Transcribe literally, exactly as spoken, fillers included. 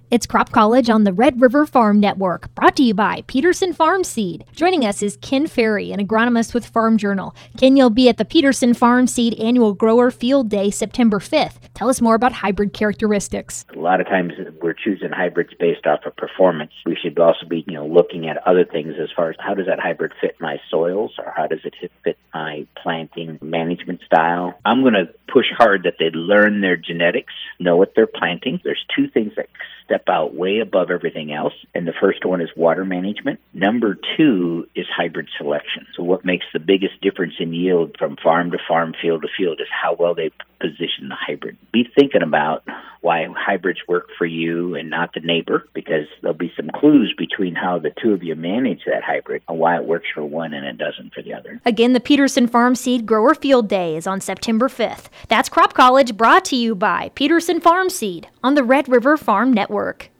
It's Crop College on the Red River Farm Network, brought to you by Peterson Farm Seed. Joining us is Ken Ferry, an agronomist with Farm Journal. Ken, you'll be at the Peterson Farm Seed Annual Grower Field Day, September fifth. Tell us more about hybrid characteristics. A lot of times we're choosing hybrids based off of performance. We should also be, you know, looking at other things as far as how does that hybrid fit my soils, or how does it fit my planting management style. I'm going to push hard that they learn their genetics, know what they're planting. There's two things that step out way above everything else. And the first one is water management. Number two is hybrid selection. So what makes the biggest difference in yield from farm to farm, field to field, is how well they position the hybrid. Be thinking about why hybrids work for you and not the neighbor, because there'll be some clues between how the two of you manage that hybrid and why it works for one and it doesn't for the other. Again, the Peterson Farm Seed Grower Field Day is on September fifth. That's Crop College, brought to you by Peterson Farm Seed on the Red River Farm Network.